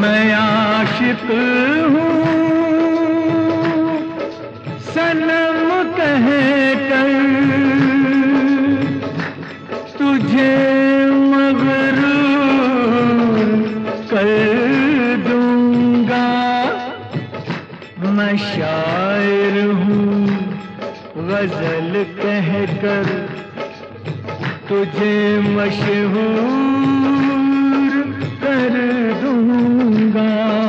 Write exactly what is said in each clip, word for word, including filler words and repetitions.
मैं आशिक हूँ सनम कह कर तुझे मगरूर कर दूंगा। मैं शायर हूँ गजल कह कर तुझे मशहूर कर दूंगा।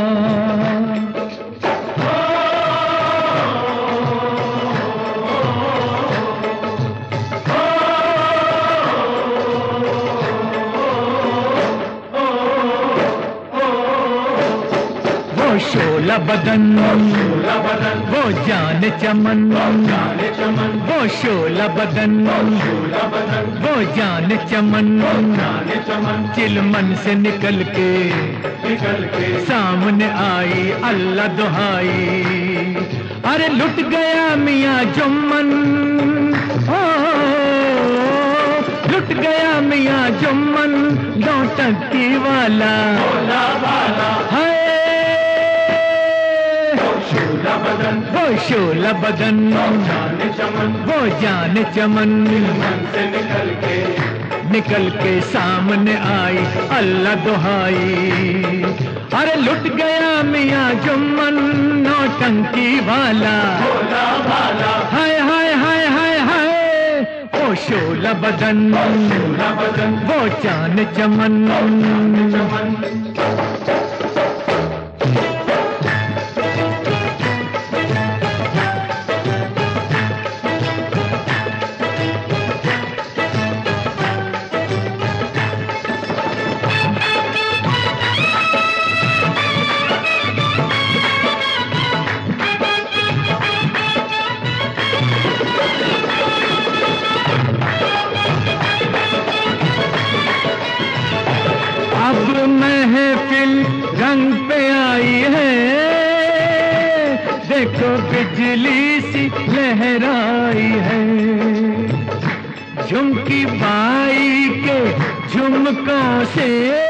वो शोला बदन वो जान चमन वो शोला बदन वो जान चमन चिलमन से निकल के निकल के सामने आई अल्लाह दुहाई। अरे लुट गया मियाँ जुम्मन ओ लुट गया मियाँ जुम्मन नौटंकी वाला है वो शोला बदन वो जान चमन से निकल के निकल के सामने आई अल्लाह दुहाई। अरे लुट गया मियाँ जुम्मन नौटंकी वाला हाय हाय हाय हाय हाय वो शोला बदन वो जान चमन। अब महफिल रंग पे आई है देखो बिजली सी लहराई है। झुमकी बाई के झुमकों से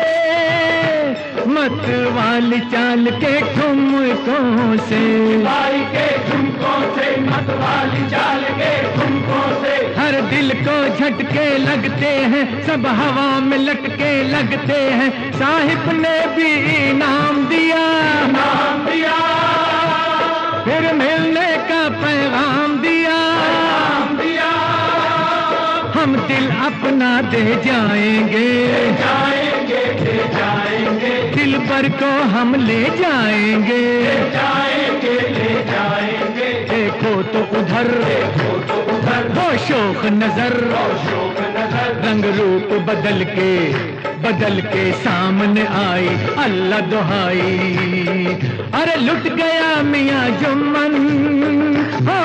मत वाली चाल के ठुमकों से बाई के झुमकों से मत वाली चाल के ठुमकों से हर दिल को झटके लगते हैं सब हवा में लटके लगते हैं। साहिब ने भी इनाम दिया इनाम दिया फिर मिलने का पैगाम दिया दिया। हम दिल अपना दे जाएंगे जाएंगे ले जाएंगे दिल पर को हम ले जाएंगे ले जाएंगे ले जाएंगे। देखो तो उधर देखो तो उधर वो शोक नजर शोक नजर रंग रूप बदल के बदल के सामने आई अल्लाह दुहाई। अरे लुट गया मियाँ जुम्मन हो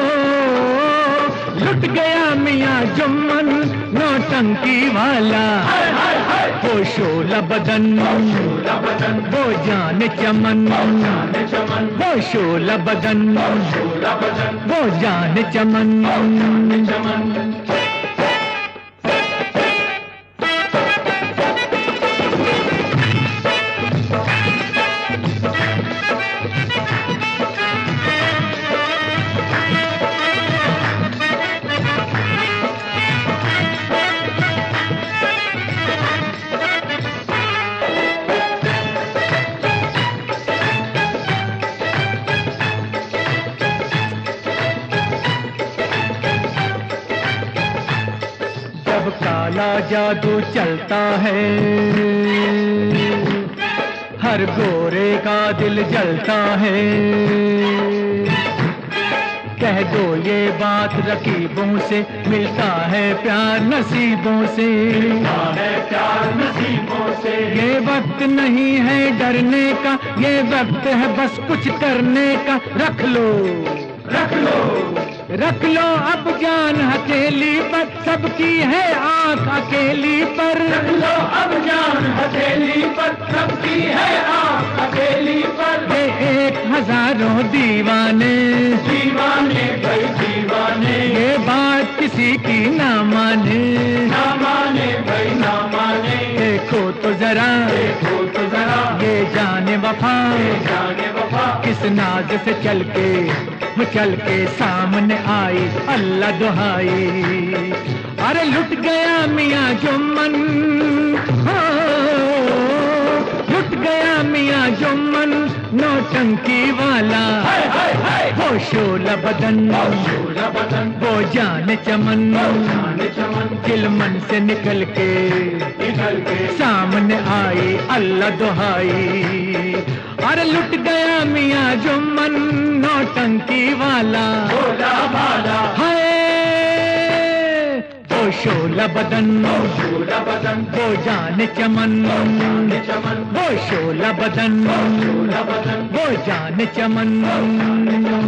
लुट गया मियाँ जुम्मन नौटंकी वाला वो शोला बदन वो जान चमन वो शोला बदन वो जान चमन। जब काला जादू चलता है हर गोरे का दिल जलता है। कह दो ये बात रकीबों से मिलता है प्यार नसीबों से मिलता है प्यार नसीबों से। ये वक्त नहीं है डरने का ये वक्त है बस कुछ करने का। रख लो रख लो रख लो अब जान हथेली पर सबकी है आंख अकेली पर। रख लो अब जान हथेली पर सबकी है आंख अकेली पर। ये एक हजारों दीवाने दीवाने भाई दीवाने ये बात किसी की ना माने ना माने भाई ना माने। देखो तो जरा, देखो तो जरा ये जाने वफा, ये जाने वफा किस नाज से चल के वो चल के सामने आई, अल्लाह दुहाई। अरे लुट गया मियाँ जुम्मन, हो लुट गया मियाँ जुम्मन नौटंकी वाला, हाय हाय हाय वो शोला बदन, शोला बदन वो जाने चमन, जाने चमन चिलमन से निकल के निकल के सामने आई, अल्लाह दुहाई। अरे लुट गया मियाँ जुम्मन नौटंकी वाला, शोला भाला हाय वो शोला बदन, शोला बदन वो जाने चमन, जाने चमन वो शोला बदन, शोला बदन वो जाने चमन।